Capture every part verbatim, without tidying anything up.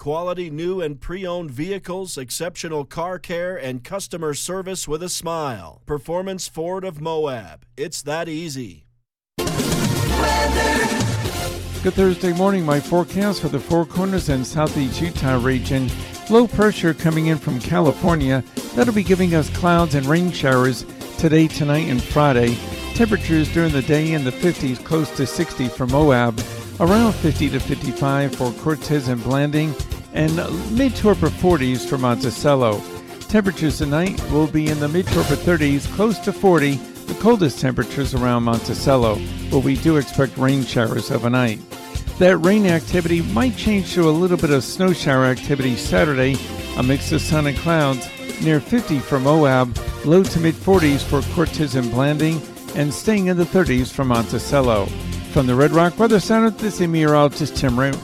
Quality new and pre-owned vehicles, exceptional car care, and customer service with a smile. Performance Ford of Moab. It's that easy. Weather. Good Thursday morning. My forecast for the Four Corners and Southeast Utah region. Low pressure coming in from California. That'll be giving us clouds and rain showers today, tonight, and Friday. Temperatures during the day in the fifties, close to sixty for Moab. Around fifty to fifty-five for Cortez and Blanding. And mid to upper forties for Monticello. Temperatures tonight will be in the mid to upper thirties, close to forty. The coldest temperatures around Monticello, but we do expect rain showers overnight. That rain activity might change to a little bit of snow shower activity Saturday, a mix of sun and clouds, near fifty for Moab, low to mid forties for Cortez and Blanding, and staying in the thirties for Monticello. From the Red Rock Weather Center, this is meteorologist Tim Root.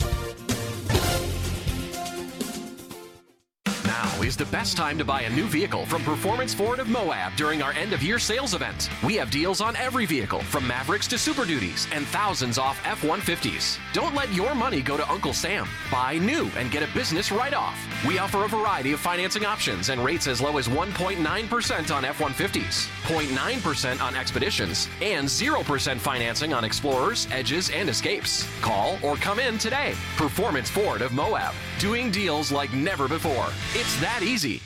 Is the best time to buy a new vehicle from Performance Ford of Moab during our end-of-year sales event. We have deals on every vehicle, from Mavericks to Super Duties, and thousands off F one fifties. Don't let your money go to Uncle Sam. Buy new and get a business write-off. We offer a variety of financing options and rates as low as one point nine percent on F one fifties, zero point nine percent on Expeditions, and zero percent financing on Explorers, Edges, and Escapes. Call or come in today. Performance Ford of Moab. Doing deals like never before. It's that easy.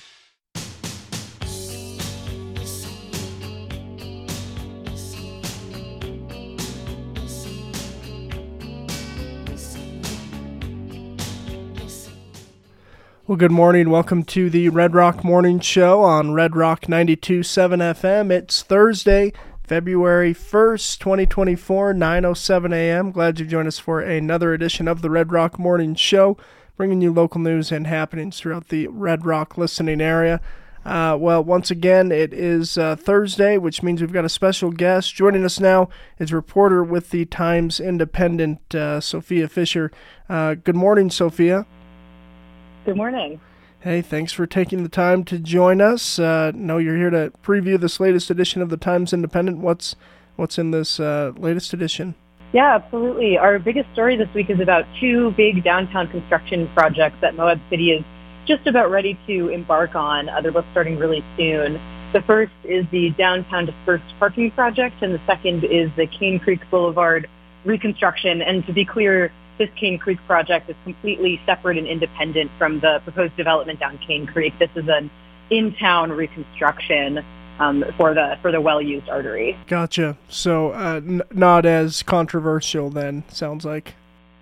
Well, good morning. Welcome to the Red Rock Morning Show on Red Rock ninety-two point seven F M. It's Thursday, February first, twenty twenty-four, nine oh seven a.m. Glad you joined us for another edition of the Red Rock Morning Show, bringing you local news and happenings throughout the Red Rock listening area. Uh, well, once again, it is uh, Thursday, which means we've got a special guest. Joining us now is reporter with the Times Independent, uh, Sophia Fisher. Uh, good morning, Sophia. Good morning. Hey, thanks for taking the time to join us. Uh, know you're here to preview this latest edition of the Times Independent. What's what's in this uh, latest edition? Yeah, absolutely. Our biggest story this week is about two big downtown construction projects that Moab City is just about ready to embark on. Uh, they're both starting really soon. The first is the downtown dispersed parking project, and the second is the Cane Creek Boulevard reconstruction. And to be clear, this Cane Creek project is completely separate and independent from the proposed development down Cane Creek. This is an in-town reconstruction um, for the for the well-used artery. Gotcha. So uh, n- not as controversial then, sounds like.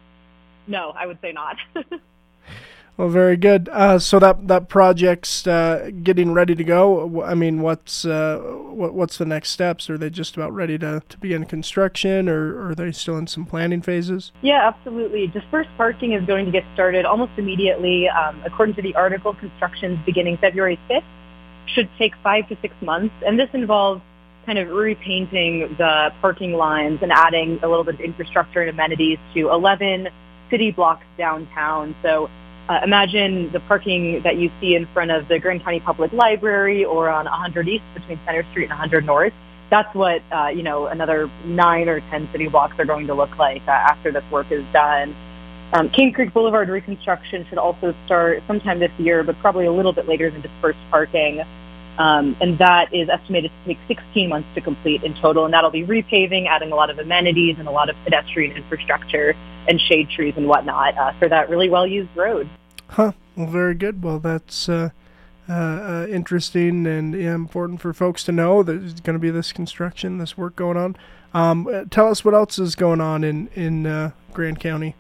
No, I would say not. Well, very good. Uh, so that that project's uh, getting ready to go. I mean, what's uh, what, what's the next steps? Are they just about ready to, to begin construction, or, or are they still in some planning phases? Yeah, absolutely. Dispersed parking is going to get started almost immediately. Um, according to the article, construction's beginning February fifth. Should take five to six months, and this involves kind of repainting the parking lines and adding a little bit of infrastructure and amenities to eleven city blocks downtown. So Uh, imagine the parking that you see in front of the Grand County Public Library or on one hundred East between Center Street and one hundred North. That's what, uh, you know, another nine or ten city blocks are going to look like uh, after this work is done. Um, Cane Creek Boulevard reconstruction should also start sometime this year, but probably a little bit later than dispersed parking. Um, and that is estimated to take sixteen months to complete in total. And that'll be repaving, adding a lot of amenities and a lot of pedestrian infrastructure and shade trees and whatnot uh, for that really well-used road. Huh. Well, very good. Well, that's uh, uh, uh, interesting and yeah, important for folks to know that there's going to be this construction, this work going on. Um, uh, tell us what else is going on in, in uh, Grand County.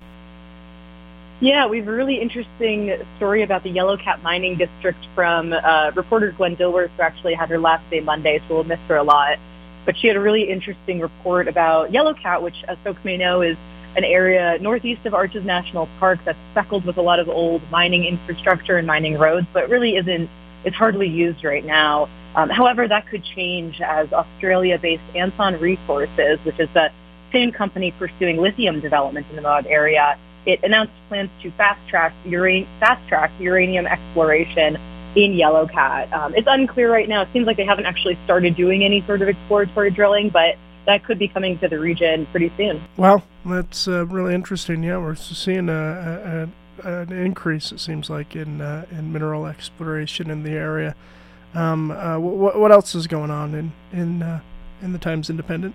Yeah, we have a really interesting story about the Yellow Cat Mining District from uh, reporter Gwen Dilworth, who actually had her last day Monday, so we'll miss her a lot. But she had a really interesting report about Yellow Cat, which, as folks may know, is an area northeast of Arches National Park that's speckled with a lot of old mining infrastructure and mining roads, but really isn't, it's hardly used right now. Um, however, that could change as Australia-based Anson Resources, which is the same company pursuing lithium development in the Moab area, it announced plans to fast-track ura- fast-track uranium exploration in Yellow Cat. Um, it's unclear right now. It seems like they haven't actually started doing any sort of exploratory drilling, but that could be coming to the region pretty soon. Well, that's uh, really interesting. Yeah, we're seeing a, an increase, it seems like, in uh, in mineral exploration in the area. Um, uh, wh- what else is going on in in uh, in the Times Independent?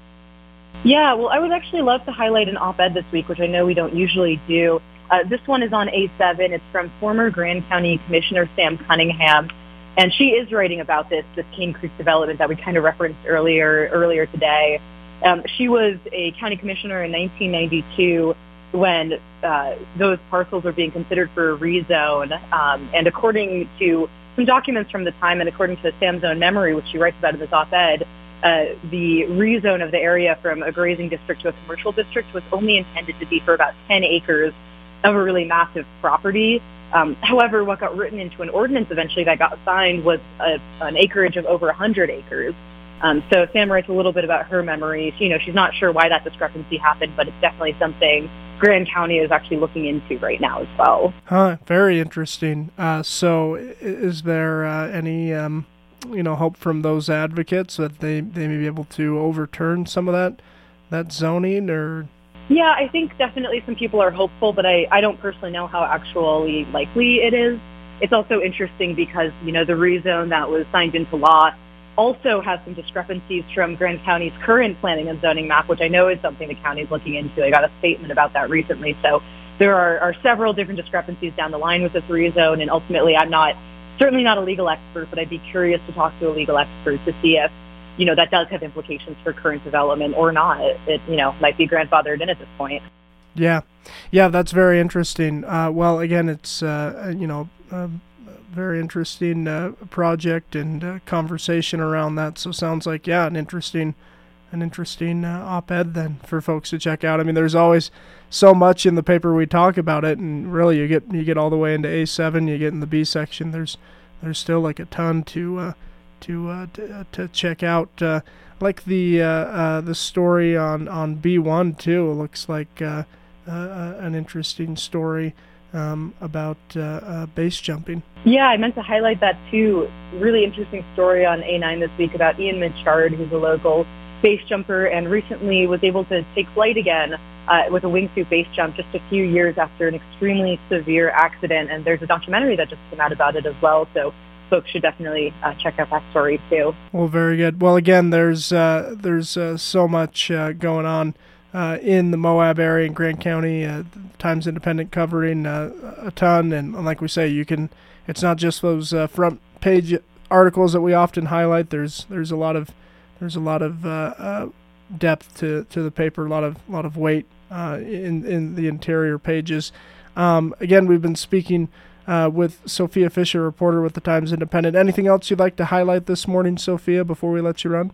Yeah, well, I would actually love to highlight an op-ed this week, which I know we don't usually do. Uh, this one is on A seven. It's from former Grand County Commissioner Sam Cunningham, and she is writing about this this Cane Creek development that we kind of referenced earlier earlier today. Um, she was a county commissioner in nineteen ninety-two when uh, those parcels were being considered for a rezone, um, and according to some documents from the time, and according to Sam's own memory, which she writes about in this op-ed, uh, the rezone of the area from a grazing district to a commercial district was only intended to be for about ten acres of a really massive property. Um, however, what got written into an ordinance eventually that got signed was a, an acreage of over one hundred acres. Um, so Sam writes a little bit about her memories. You know, she's not sure why that discrepancy happened, but it's definitely something Grand County is actually looking into right now as well. Huh, very interesting. Uh, so is there uh, any, um, you know, hope from those advocates that they, they may be able to overturn some of that, that zoning, or... Yeah, I think definitely some people are hopeful, but I, I don't personally know how actually likely it is. It's also interesting because, you know, the rezone that was signed into law also has some discrepancies from Grand County's current planning and zoning map, which I know is something the county is looking into. I got a statement about that recently. So there are, are several different discrepancies down the line with this rezone, and ultimately I'm not, certainly not a legal expert, but I'd be curious to talk to a legal expert to see if, you know, that does have implications for current development or not. It, it you know, might be grandfathered in at this point. Yeah. Yeah, that's very interesting. Uh, well, again, it's, uh, you know, um, very interesting uh, project and uh, conversation around that. So sounds like, yeah, an interesting an interesting uh, op-ed then for folks to check out. I mean, there's always so much in the paper we talk about it, and really you get you get all the way into A seven, you get in the B section. There's there's still like a ton to uh, to uh, to, uh, to check out. Uh, like the uh, uh, the story on on B one too. It looks like uh, uh, an interesting story. Um, about uh, uh, base jumping. Yeah, I meant to highlight that too. Really interesting story on A nine this week about Ian Mitchard, who's a local base jumper and recently was able to take flight again uh, with a wingsuit base jump just a few years after an extremely severe accident. And there's a documentary that just came out about it as well. So folks should definitely uh, check out that story too. Well, very good. Well, again, there's uh, there's uh, so much uh, going on Uh, in the Moab area in Grand County. uh, Times Independent covering uh, a ton, and like we say, you can. It's not just those uh, front page articles that we often highlight. There's there's a lot of there's a lot of uh, uh, depth to, to the paper, a lot of lot of weight uh, in in the interior pages. Um, again, we've been speaking uh, with Sophia Fisher, reporter with the Times Independent. Anything else you'd like to highlight this morning, Sophia, before we let you run?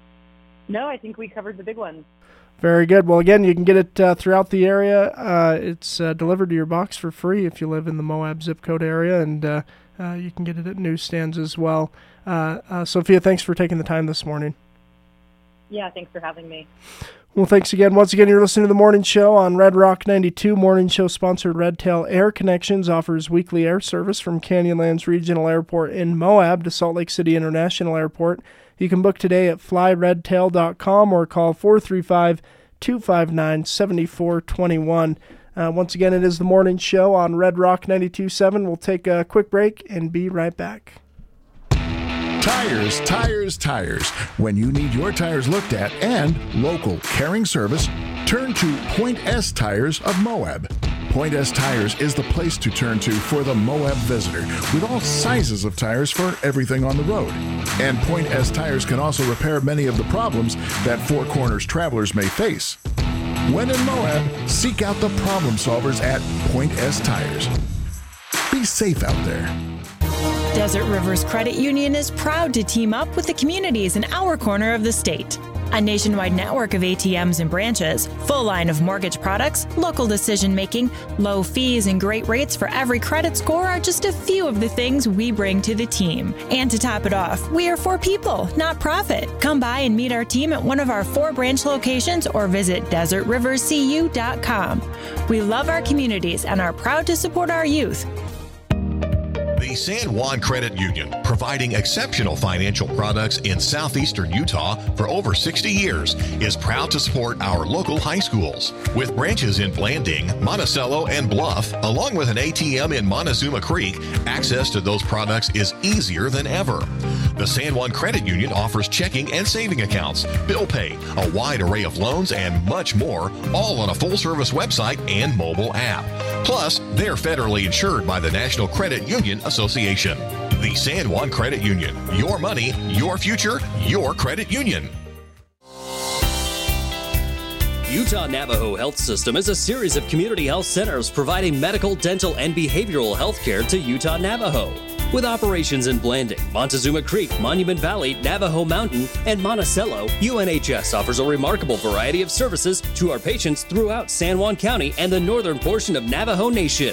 No, I think we covered the big ones. Very good. Well, again, you can get it uh, throughout the area. Uh, it's uh, delivered to your box for free if you live in the Moab zip code area, and uh, uh, you can get it at newsstands as well. Uh, uh, Sophia, thanks for taking the time this morning. Yeah, thanks for having me. Well, thanks again. Once again, you're listening to the Morning Show on Red Rock ninety-two. Morning Show sponsored Redtail Air Connections offers weekly air service from Canyonlands Regional Airport in Moab to Salt Lake City International Airport. You can book today at fly redtail dot com or call four three five, two five nine, seven four two one. Uh, once again, it is the Morning Show on Red Rock ninety-two point seven. We'll take a quick break and be right back. Tires, tires, tires. When you need your tires looked at and local caring service, turn to Point S Tires of Moab. Point S Tires is the place to turn to for the Moab visitor, with all sizes of tires for everything on the road. And Point S Tires can also repair many of the problems that Four Corners travelers may face. When in Moab, seek out the problem solvers at Point S Tires. Be safe out there. Desert Rivers Credit Union is proud to team up with the communities in our corner of the state. A nationwide network of A T Ms and branches, full line of mortgage products, local decision-making, low fees, and great rates for every credit score are just a few of the things we bring to the team. And to top it off, we are for people, not profit. Come by and meet our team at one of our four branch locations or visit desert rivers c u dot com. We love our communities and are proud to support our youth. The San Juan Credit Union, providing exceptional financial products in southeastern Utah for over sixty years, is proud to support our local high schools. With branches in Blanding, Monticello, and Bluff, along with an A T M in Montezuma Creek, access to those products is easier than ever. The San Juan Credit Union offers checking and saving accounts, bill pay, a wide array of loans, and much more, all on a full-service website and mobile app. Plus, they're federally insured by the National Credit Union Association. The San Juan Credit Union. Your money, your future, your credit union. Utah Navajo Health System is a series of community health centers providing medical, dental, and behavioral health care to Utah Navajo. With operations in Blanding, Montezuma Creek, Monument Valley, Navajo Mountain, and Monticello, U N H S offers a remarkable variety of services to our patients throughout San Juan County and the northern portion of Navajo Nation.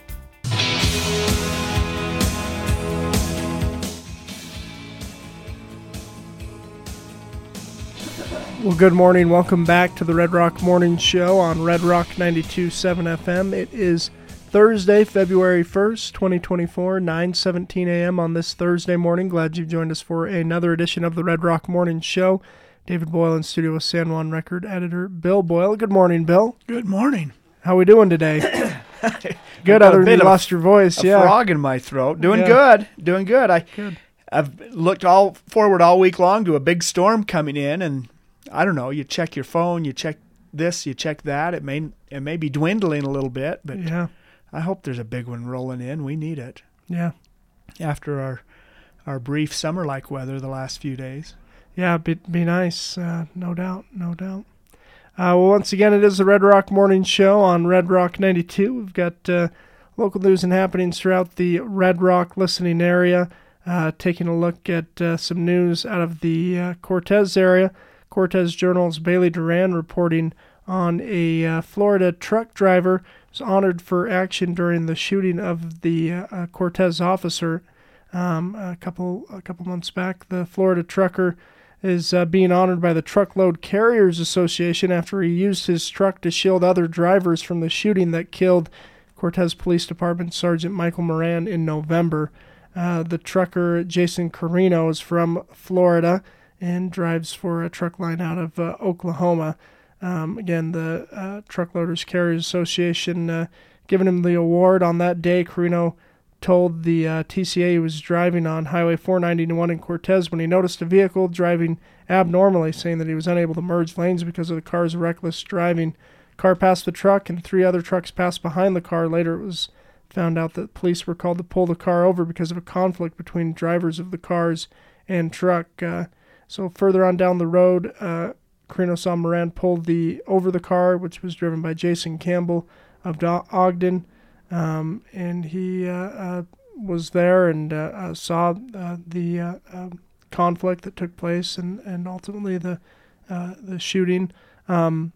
Well, good morning. Welcome back to the Red Rock Morning Show on Red Rock ninety-two point seven F M. It is Thursday, February first, twenty twenty-four, nine seventeen a.m. on this Thursday morning. Glad you've joined us for another edition of the Red Rock Morning Show. David Boyle in studio with San Juan Record editor Bill Boyle. Good morning, Bill. Good morning. How we doing today? Good, other than you lost your voice. A yeah. frog in my throat. Doing Yeah. good. Doing good. I, Good. I've looked all forward all week long to a big storm coming in, and I don't know, you check your phone, you check this, you check that. It may it may be dwindling a little bit, but Yeah. I hope there's a big one rolling in. We need it Yeah. after our our brief summer-like weather the last few days. Yeah, be be nice, uh, no doubt, no doubt. Uh, well, once again, it is the Red Rock Morning Show on Red Rock ninety-two. We've got uh, local news and happenings throughout the Red Rock listening area. Uh, taking a look at uh, some news out of the uh, Cortez area. Cortez Journal's Bailey Duran reporting on a uh, Florida truck driver who was honored for action during the shooting of the uh, Cortez officer um, a couple a couple months back. The Florida trucker is uh, being honored by the Truckload Carriers Association after he used his truck to shield other drivers from the shooting that killed Cortez Police Department Sergeant Michael Moran in November. Uh, the trucker, Jason Carino, is from Florida and drives for a truck line out of uh, Oklahoma. Um, again, the uh, Truckloaders Carriers Association uh, giving him the award on that day. Carino told the uh, T C A he was driving on Highway four ninety-one in Cortez when he noticed a vehicle driving abnormally, saying that he was unable to merge lanes because of the car's reckless driving. Car passed the truck, and three other trucks passed behind the car. Later, it was found out that police were called to pull the car over because of a conflict between drivers of the cars and truck. Uh, So further on down the road, uh, Carino saw Moran pull the over the car, which was driven by Jason Campbell of Do- Ogden, um, and he uh, uh, was there and uh, uh, saw uh, the uh, uh, conflict that took place and, and ultimately the uh, the shooting. Um,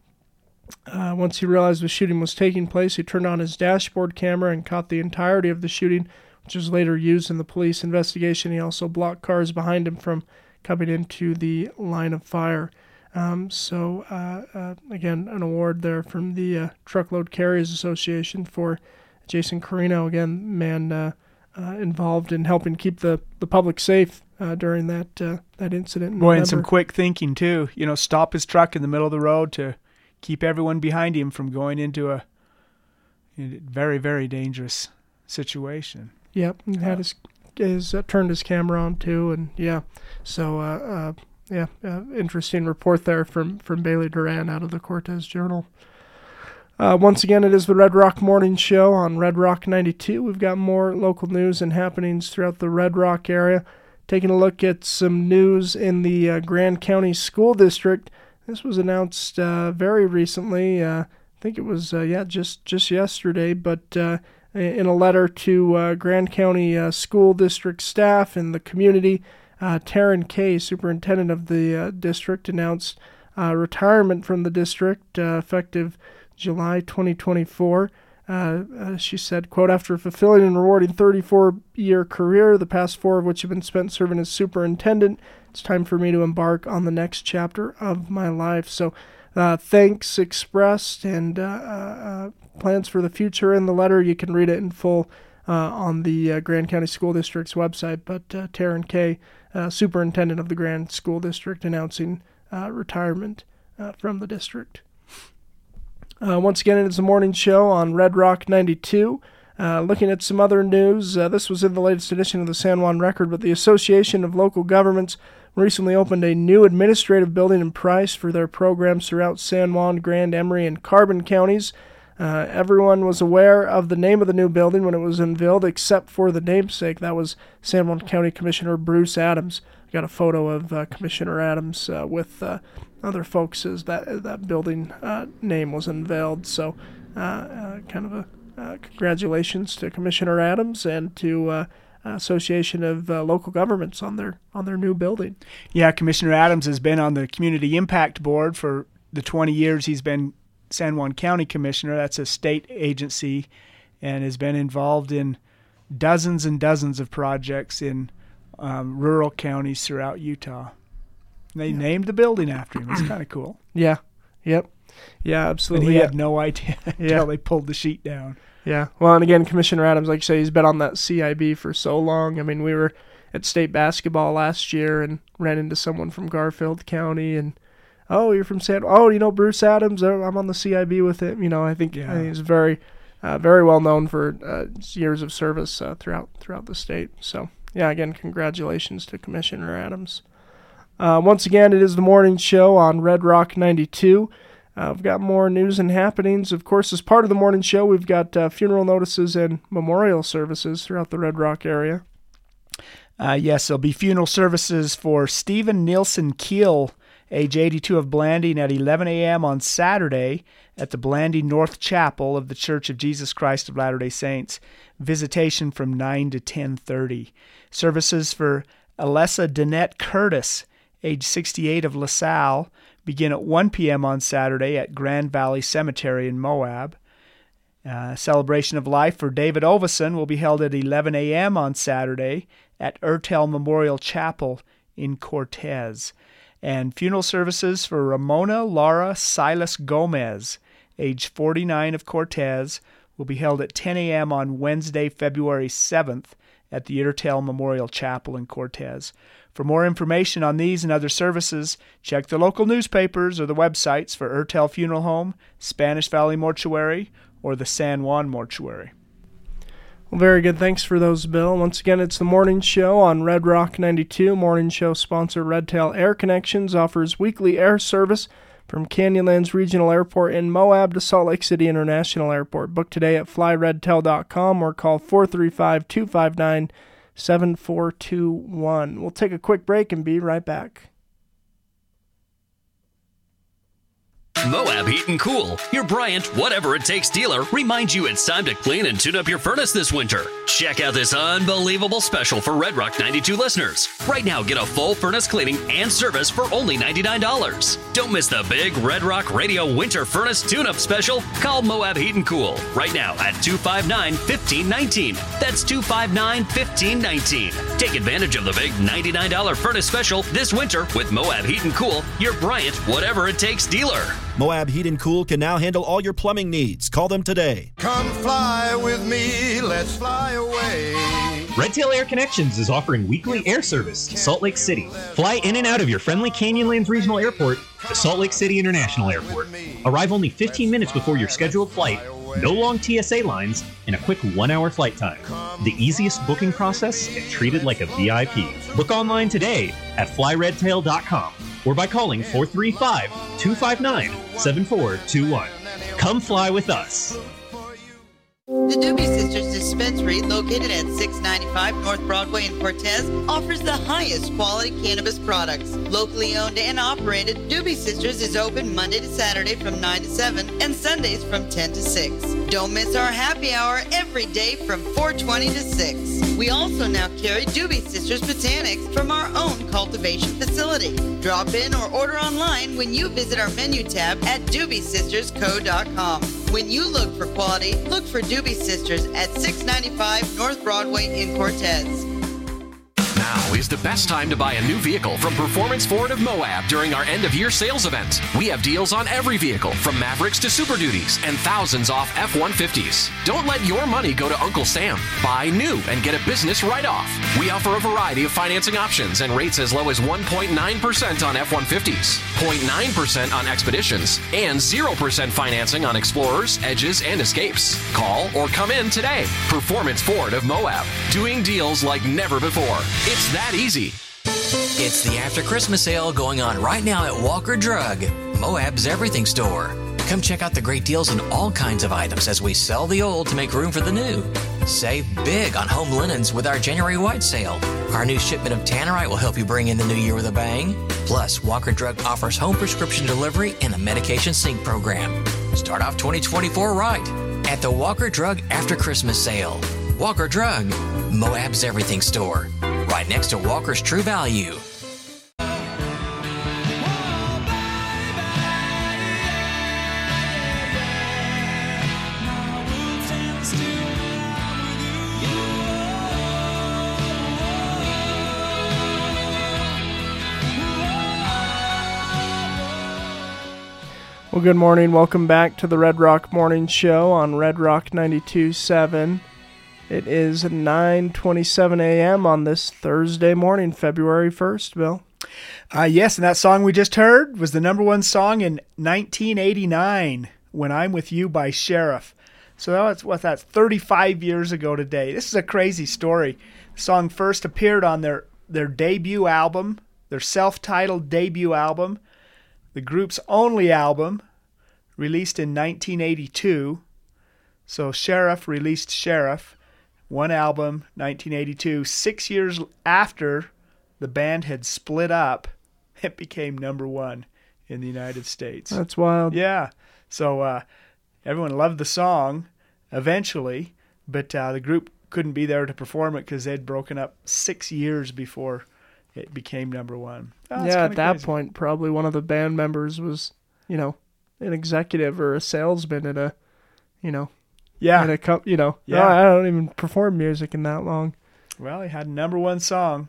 uh, once he realized the shooting was taking place, he turned on his dashboard camera and caught the entirety of the shooting, which was later used in the police investigation. He also blocked cars behind him from coming into the line of fire. Um, so, uh, uh, again, an award there from the uh, Truckload Carriers Association for Jason Carino, again, man uh, uh, involved in helping keep the, the public safe uh, during that uh, that incident. in Boy, and November. some quick thinking, too. You know, stop his truck in the middle of the road to keep everyone behind him from going into a very, very dangerous situation. Yep, he had his, his uh, turned his camera on too, and yeah, so uh, uh, yeah, uh, interesting report there from from Bailey Duran out of the Cortez Journal. Uh, once again, it is the Red Rock Morning Show on Red Rock ninety-two. We've got more local news and happenings throughout the Red Rock area. Taking a look at some news in the uh, Grand County School District. This was announced uh, very recently. Uh, I think it was uh, yeah, just just yesterday, but. Uh, In a letter to uh, Grand County uh, School District staff and the community, uh, Taryn Kay, superintendent of the uh, district, announced uh, retirement from the district uh, effective July twenty twenty-four. Uh, uh, she said, quote, "After a fulfilling and rewarding thirty-four-year career, the past four of which have been spent serving as superintendent, it's time for me to embark on the next chapter of my life." So uh, thanks expressed and uh, uh, plans for the future in the letter. You can read it in full uh, on the uh, Grand County School District's website. But uh, Taryn Kay, uh, superintendent of the Grand School District, announcing uh, retirement uh, from the district. Uh, once again, it's the morning show on Red Rock ninety-two. Uh, looking at some other news, uh, this was in the latest edition of the San Juan Record, but the Association of Local Governments recently opened a new administrative building in Price for their programs throughout San Juan, Grand, Emery, and Carbon counties. Uh, everyone was aware of the name of the new building when it was unveiled, except for the namesake. That was San Juan County Commissioner Bruce Adams. I got a photo of uh, Commissioner Adams uh, with uh, other folks as that, that building uh, name was unveiled. So uh, uh, kind of a Uh, congratulations to Commissioner Adams and to uh, Association of uh, Local Governments on their on their new building. Yeah, Commissioner Adams has been on the Community Impact Board for the twenty years he's been San Juan County Commissioner. That's a state agency, and has been involved in dozens and dozens of projects in um, rural counties throughout Utah. They yeah. named the building after him. It's kind of cool. Yeah. Yep. Yeah, absolutely. And he yeah. had no idea until yeah. they pulled the sheet down. Yeah. Well, and again, Commissioner Adams, like you say, he's been on that C I B for so long. I mean, we were at state basketball last year and ran into someone from Garfield County, and oh, you're from San. Oh, you know Bruce Adams. I'm on the C I B with him. You know, I think, yeah. I think he's very, uh, very well known for uh, years of service uh, throughout throughout the state. So, yeah, again, congratulations to Commissioner Adams. Uh, once again, it is the morning show on Red Rock ninety-two. Uh, we've got more news and happenings. Of course, as part of the morning show, we've got uh, funeral notices and memorial services throughout the Red Rock area. Uh, yes, there'll be funeral services for Stephen Nielsen Keel, age eighty-two, of Blanding, at eleven a.m. on Saturday at the Blanding North Chapel of the Church of Jesus Christ of Latter-day Saints. Visitation from nine to ten thirty. Services for Alessa Danette Curtis, age sixty-eight, of LaSalle, begin at one p.m. on Saturday at Grand Valley Cemetery in Moab. Uh, celebration of life for David Oveson will be held at eleven a.m. on Saturday at Ertel Memorial Chapel in Cortez. And funeral services for Ramona Laura Silas Gomez, age forty-nine, of Cortez, will be held at ten a.m. on Wednesday, February seventh at the Ertel Memorial Chapel in Cortez. For more information on these and other services, check the local newspapers or the websites for Ertel Funeral Home, Spanish Valley Mortuary, or the San Juan Mortuary. Well, very good. Thanks for those, Bill. Once again, it's the morning show on Red Rock ninety-two. Morning show sponsor Redtail Air Connections offers weekly air service from Canyonlands Regional Airport in Moab to Salt Lake City International Airport. Book today at fly redtail dot com or call four three five, two five nine, seven four two one. We'll take a quick break and be right back. Moab Heat and Cool, your Bryant Whatever It Takes dealer, reminds you it's time to clean and tune up your furnace this winter. Check out this unbelievable special for Red Rock ninety-two listeners. Right now, get a full furnace cleaning and service for only ninety-nine dollars. Don't miss the big Red Rock Radio Winter Furnace Tune-Up Special. Call Moab Heat and Cool right now at two five nine, one five one nine. That's two five nine, one five one nine. Take advantage of the big ninety-nine dollars furnace special this winter with Moab Heat and Cool, your Bryant Whatever It Takes dealer. Moab Heat and Cool can now handle all your plumbing needs. Call them today. Come fly with me, let's fly away. Redtail Air Connections is offering weekly air service to Salt Lake City. Fly in and out of your friendly Canyonlands Regional Airport to Salt Lake City International Airport. Arrive only fifteen minutes before your scheduled flight, no long T S A lines, and a quick one-hour flight time. The easiest booking process and treated like a V I P. Book online today at fly redtail dot com or by calling four three five, two five nine, seven four two one. Come fly with us. The Doobie Sisters Dispensary, located at six ninety-five North Broadway in Cortez, offers the highest quality cannabis products. Locally owned and operated, Doobie Sisters is open Monday to Saturday from nine to seven and Sundays from ten to six. Don't miss our happy hour every day from four twenty to six. We also now carry Doobie Sisters Botanics from our own cultivation facility. Drop in or order online when you visit our menu tab at doobie sisters co dot com. When you look for quality, look for Doobie Sisters at six ninety-five North Broadway in Cortez. Now, is the best time to buy a new vehicle from Performance Ford of Moab during our end-of-year sales event. We have deals on every vehicle, from Mavericks to Super Duties, and thousands off F one fifties. Don't let your money go to Uncle Sam. Buy new and get a business write-off. We offer a variety of financing options and rates as low as one point nine percent on F one fifties, zero point nine percent on Expeditions, and zero percent financing on Explorers, Edges, and Escapes. Call or come in today. Performance Ford of Moab. Doing deals like never before. It's that easy. It's the After Christmas sale going on right now at Walker Drug, Moab's everything store. Come check out the great deals on all kinds of items as we sell the old to make room for the new. Save big on home linens with our January White sale. Our new shipment of Tannerite will help you bring in the new year with a bang. Plus, Walker Drug offers home prescription delivery and a medication sync program. Start off twenty twenty-four right at the Walker Drug After Christmas sale. Walker Drug, Moab's everything store, right next to Walker's True Value. Well, good morning. Welcome back to the Red Rock Morning Show on Red Rock ninety-two point seven. It is nine twenty-seven a.m. on this Thursday morning, February first, Bill. Uh, yes, and that song we just heard was the number one song in nineteen eighty-nine, When I'm With You by Sheriff. So that's what that's thirty-five years ago today. This is a crazy story. The song first appeared on their, their debut album, their self-titled debut album, the group's only album, released in nineteen eighty-two. So Sheriff released Sheriff, one album, nineteen eighty-two. Six years after the band had split up, it became number one in the United States. That's wild. Yeah. So uh, everyone loved the song eventually, but uh, the group couldn't be there to perform it because they'd broken up six years before it became number one. Oh, yeah, at that crazy. point, probably one of the band members was, you know, an executive or a salesman at a, you know, yeah, at a co- you know, yeah. No, I don't even perform music in that long. Well, he had a number one song.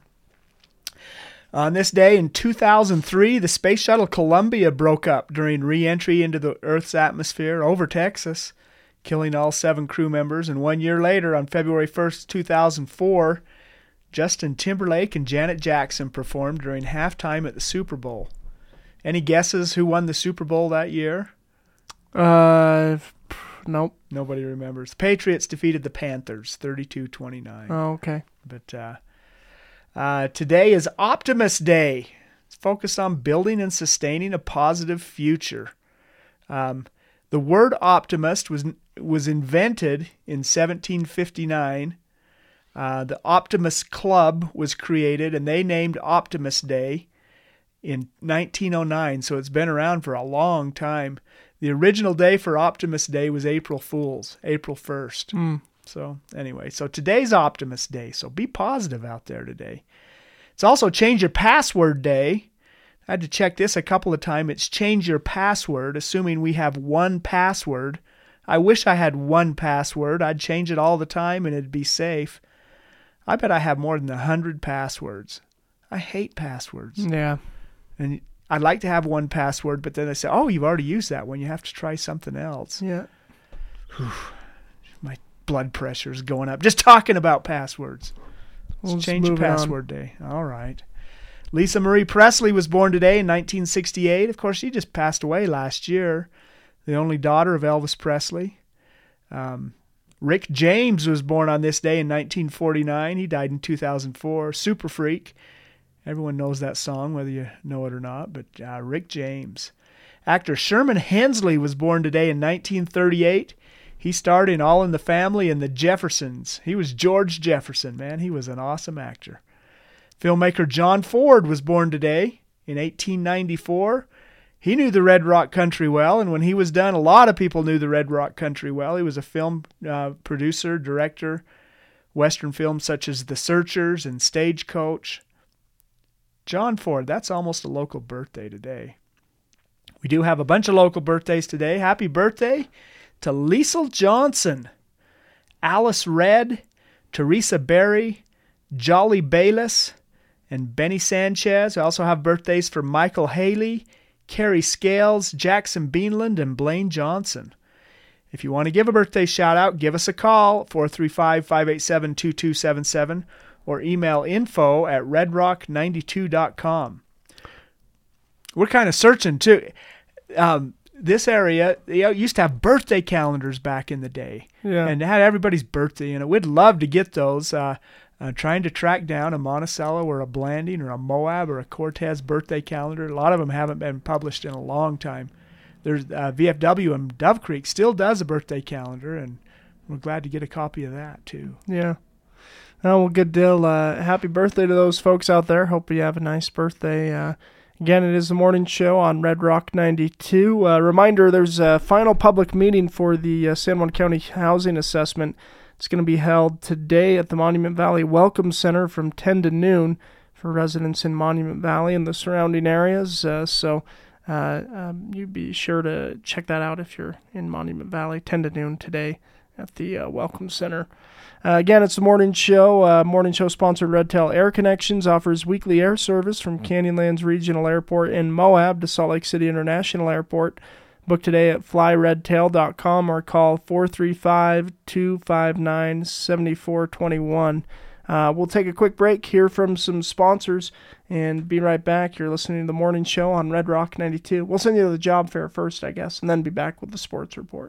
On this day in two thousand three, the Space Shuttle Columbia broke up during re-entry into the Earth's atmosphere over Texas, killing all seven crew members. And one year later, on February first, two thousand four, Justin Timberlake and Janet Jackson performed during halftime at the Super Bowl. Any guesses who won the Super Bowl that year? Uh, nope. Nobody remembers. The Patriots defeated the Panthers, thirty-two twenty-nine. Oh, okay. But uh, uh, today is Optimist Day. It's focused on building and sustaining a positive future. Um, the word optimist was was invented in seventeen fifty-nine. Uh, the Optimist Club was created, and they named Optimist Day in nineteen oh nine, so it's been around for a long time. The original day for Optimist Day was April Fool's, April first. Mm. So anyway, so today's Optimist Day, so be positive out there today. It's also Change Your Password Day. I had to check this a couple of times. It's change your password, assuming we have one password. I wish I had one password. I'd change it all the time and it'd be safe. I bet I have more than a hundred passwords. I hate passwords. Yeah. And I'd like to have one password, but then they say, oh, you've already used that one. You have to try something else. Yeah. Whew. My blood pressure is going up just talking about passwords. We'll Let's change your password on. Day. All right. Lisa Marie Presley was born today in nineteen sixty-eight. Of course, she just passed away last year. The only daughter of Elvis Presley. Um, Rick James was born on this day in nineteen forty-nine. He died in two thousand four. Super Freak. Everyone knows that song, whether you know it or not, but uh, Rick James. Actor Sherman Hemsley was born today in nineteen thirty-eight. He starred in All in the Family and The Jeffersons. He was George Jefferson, man. He was an awesome actor. Filmmaker John Ford was born today in eighteen ninety-four. He knew the Red Rock Country well, and when he was done, a lot of people knew the Red Rock Country well. He was a film uh, producer, director, Western films such as The Searchers and Stagecoach. John Ford, that's almost a local birthday today. We do have a bunch of local birthdays today. Happy birthday to Liesl Johnson, Alice Redd, Teresa Berry, Jolly Bayless, and Benny Sanchez. We also have birthdays for Michael Haley, Carrie Scales, Jackson Beanland, and Blaine Johnson. If you want to give a birthday shout-out, give us a call, four three five, five eight seven, two two seven seven, or email info at red rock ninety-two dot com. We're kind of searching, too. Um, this area, they used to have birthday calendars back in the day. Yeah. And it had everybody's birthday in it. We'd love to get those. Uh, uh, trying to track down a Monticello or a Blanding or a Moab or a Cortez birthday calendar. A lot of them haven't been published in a long time. There's uh, V F W in Dove Creek still does a birthday calendar, and we're glad to get a copy of that too. Yeah. Oh, well, good deal. Uh, happy birthday to those folks out there. Hope you have a nice birthday. Uh, again, it is the morning show on Red Rock ninety-two. Uh, reminder, there's a final public meeting for the uh, San Juan County Housing Assessment. It's going to be held today at the Monument Valley Welcome Center from ten to noon for residents in Monument Valley and the surrounding areas. Uh, so... Uh, um, you be sure to check that out if you're in Monument Valley, ten to noon today at the uh, Welcome Center. Uh, again, it's the morning show. Uh, morning show sponsored Red Tail Air Connections offers weekly air service from Canyonlands Regional Airport in Moab to Salt Lake City International Airport. Book today at fly red tail dot com or call four three five, two five nine, seven four two one. Uh, we'll take a quick break, hear from some sponsors, and be right back. You're listening to the morning show on Red Rock ninety-two. We'll send you to the job fair first, I guess, and then be back with the sports report.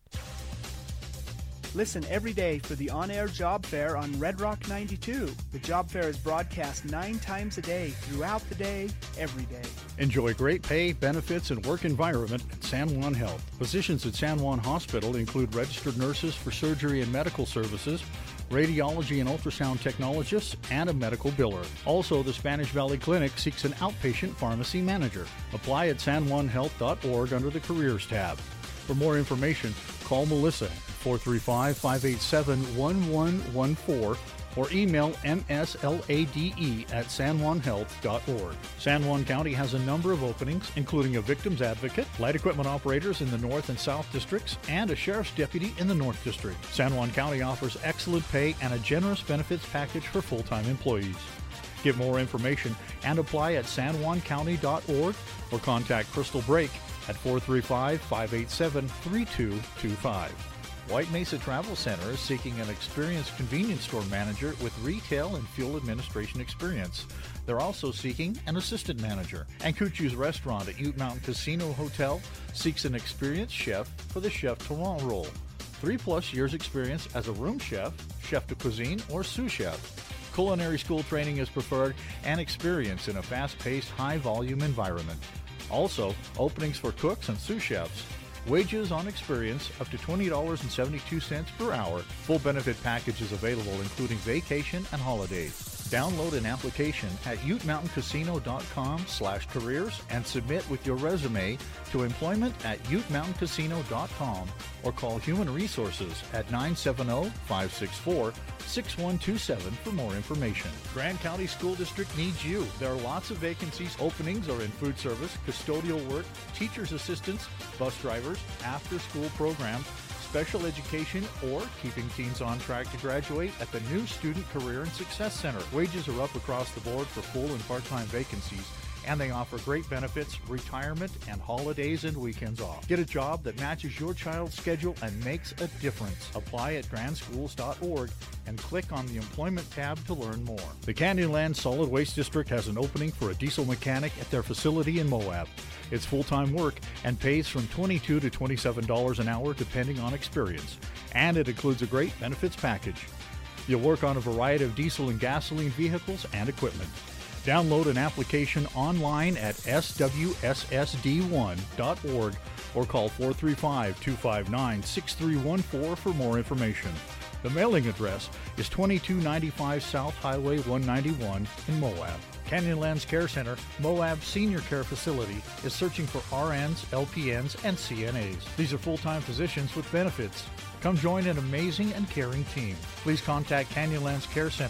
Listen every day for the on-air job fair on Red Rock ninety-two. The job fair is broadcast nine times a day, throughout the day, every day. Enjoy great pay, benefits, and work environment at San Juan Health. Positions at San Juan Hospital include registered nurses for surgery and medical services, radiology and ultrasound technologists, and a medical biller. Also, the Spanish Valley Clinic seeks an outpatient pharmacy manager. Apply at san juan health dot org under the Careers tab. For more information, call Melissa at four three five, five eight seven, one one one four or email m s l a d e at san juan health dot org. San Juan County has a number of openings, including a victim's advocate, light equipment operators in the North and South Districts, and a sheriff's deputy in the North District. San Juan County offers excellent pay and a generous benefits package for full-time employees. Get more information and apply at san juan county dot org or contact Crystal Brake at four three five, five eight seven, three two two five. White Mesa Travel Center is seeking an experienced convenience store manager with retail and fuel administration experience. They're also seeking an assistant manager. And Cucci's Restaurant at Ute Mountain Casino Hotel seeks an experienced chef for the Chef Tourant role. Three plus years experience as a room chef, chef de cuisine, or sous chef. Culinary school training is preferred and experience in a fast-paced, high-volume environment. Also, openings for cooks and sous chefs. Wages on experience up to twenty dollars and seventy-two cents per hour. Full benefit package is available, including vacation and holidays. Download an application at ute mountain casino dot com slash careers and submit with your resume to employment at ute mountain casino dot com or call Human Resources at nine seven zero, five six four, six one two seven for more information. Grand County School District needs you. There are lots of vacancies. Openings are in food service, custodial work, teacher's assistants, bus drivers, after-school programs, special education, or keeping teens on track to graduate at the new Student Career and Success Center. Wages are up across the board for full and part-time vacancies, and they offer great benefits, retirement, and holidays and weekends off. Get a job that matches your child's schedule and makes a difference. Apply at grand schools dot org and click on the Employment tab to learn more. The Canyonlands Solid Waste District has an opening for a diesel mechanic at their facility in Moab. It's full-time work and pays from twenty-two dollars to twenty-seven dollars an hour depending on experience. And it includes a great benefits package. You'll work on a variety of diesel and gasoline vehicles and equipment. Download an application online at s w s s d one dot org or call four three five, two five nine, six three one four for more information. The mailing address is twenty-two ninety-five South Highway one ninety-one in Moab. Canyonlands Care Center, Moab Senior Care Facility, is searching for R Ns, L P Ns, and C N As. These are full-time positions with benefits. Come join an amazing and caring team. Please contact Canyonlands Care Center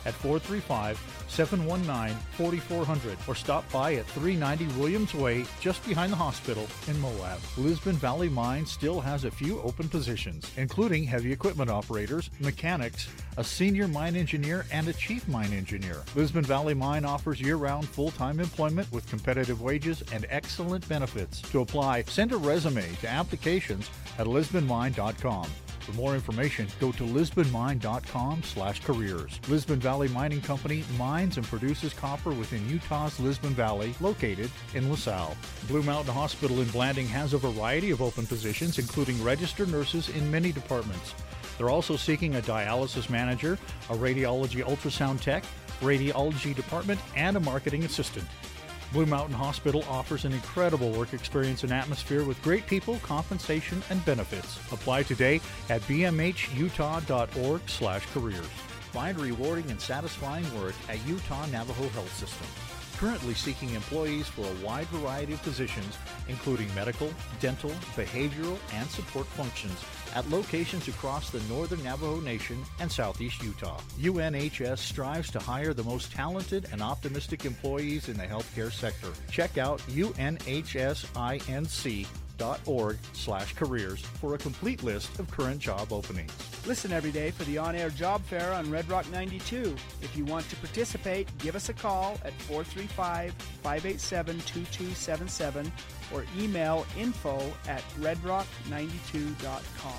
at four three five, seven one nine, four four zero zero or stop by at three ninety Williams Way, just behind the hospital in Moab. Lisbon Valley Mine still has a few open positions, including heavy equipment operators, mechanics, a senior mine engineer, and a chief mine engineer. Lisbon Valley Mine offers year-round full-time employment with competitive wages and excellent benefits. To apply, send a resume to applications at lisbon mine dot com. For more information, go to lisbon mine dot com slash careers. Lisbon Valley Mining Company mines and produces copper within Utah's Lisbon Valley, located in LaSalle. Blue Mountain Hospital in Blanding has a variety of open positions, including registered nurses in many departments. They're also seeking a dialysis manager, a radiology ultrasound tech, radiology department, and a marketing assistant. Blue Mountain Hospital offers an incredible work experience and atmosphere with great people, compensation, and benefits. Apply today at b m h utah dot org slash careers. Find rewarding and satisfying work at Utah Navajo Health System. Currently seeking employees for a wide variety of positions, including medical, dental, behavioral, and support functions at locations across the northern Navajo Nation and southeast Utah. U N H S strives to hire the most talented and optimistic employees in the healthcare sector. Check out U N H S inc dot org slash careers for a complete list of current job openings. Listen every day for the on-air job fair on Red Rock ninety-two. If you want to participate, give us a call at four three five, five eight seven, two two seven seven or email info at red rock ninety-two dot com.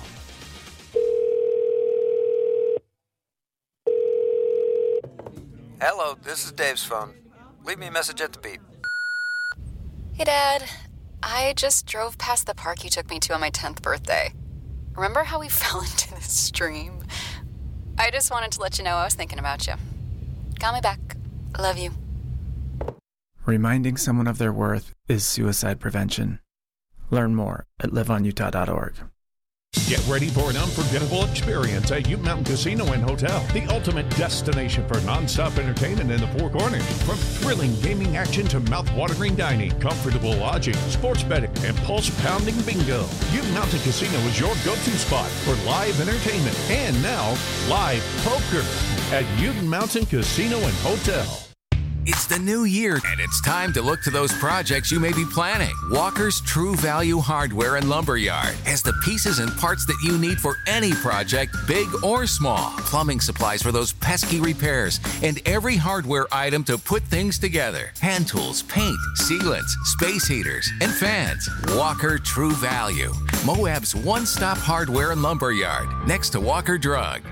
Hello, this is Dave's phone. Leave me a message at the beep. Hey, Dad. I just drove past the park you took me to on my tenth birthday. Remember how we fell into the stream? I just wanted to let you know I was thinking about you. Call me back. I love you. Reminding someone of their worth is suicide prevention. Learn more at live on utah dot org. Get ready for an unforgettable experience at Ute Mountain Casino and Hotel, the ultimate destination for non-stop entertainment in the Four Corners. From thrilling gaming action to mouth-watering dining, comfortable lodging, sports betting, and pulse-pounding bingo, Ute Mountain Casino is your go-to spot for live entertainment and now live poker at Ute Mountain Casino and Hotel. It's the new year, and it's time to look to those projects you may be planning. Walker's True Value Hardware and Lumberyard has the pieces and parts that you need for any project, big or small. Plumbing supplies for those pesky repairs, and every hardware item to put things together. Hand tools, paint, sealants, space heaters, and fans. Walker True Value, Moab's one-stop hardware and lumberyard, next to Walker Drug.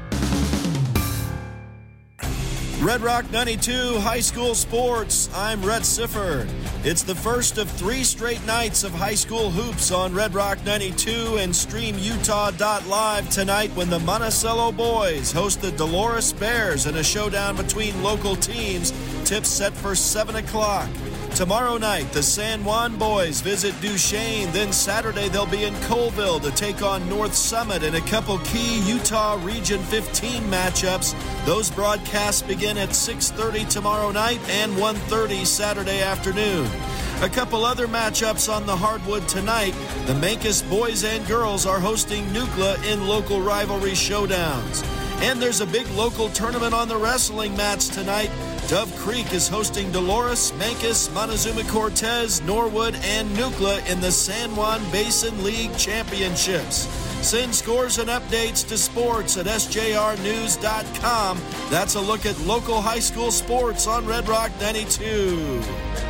Red Rock ninety-two High School Sports. I'm Rhett Sifford. It's the first of three straight nights of high school hoops on Red Rock ninety-two and stream utah dot live tonight when the Monticello boys host the Dolores Bears in a showdown between local teams. Tips set for seven o'clock. Tomorrow night, the San Juan boys visit Duchesne. Then Saturday, they'll be in Colville to take on North Summit in a couple key Utah Region fifteen matchups. Those broadcasts begin at six thirty tomorrow night and one thirty Saturday afternoon. A couple other matchups on the hardwood tonight. The Mancus boys and girls are hosting Nucla in local rivalry showdowns. And there's a big local tournament on the wrestling mats tonight. Dove Creek is hosting Dolores, Mancus, Montezuma Cortez, Norwood, and Nucla in the San Juan Basin League Championships. Send scores and updates to sports at s j r news dot com. That's a look at local high school sports on Red Rock ninety-two.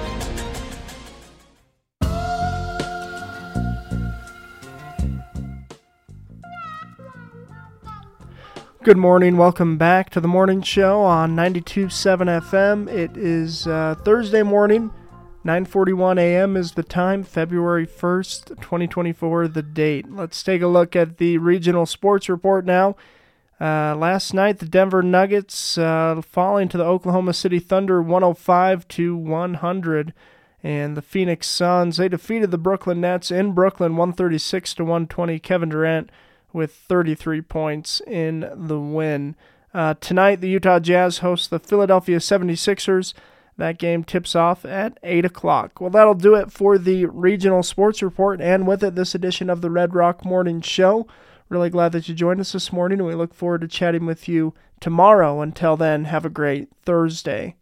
Good morning. Welcome back to the morning show on ninety-two point seven F M. It is uh, Thursday morning. nine forty-one a m is the time. February first, twenty twenty-four, the date. Let's take a look at the regional sports report now. Uh, last night, the Denver Nuggets uh, falling to the Oklahoma City Thunder one oh five to one hundred. And the Phoenix Suns, they defeated the Brooklyn Nets in Brooklyn one thirty-six to one twenty. Kevin Durant with thirty-three points in the win. Uh, tonight, the Utah Jazz host the Philadelphia seventy-sixers. That game tips off at eight o'clock. Well, that'll do it for the regional sports report, and with it, this edition of the Red Rock Morning Show. Really glad that you joined us this morning, and we look forward to chatting with you tomorrow. Until then, have a great Thursday.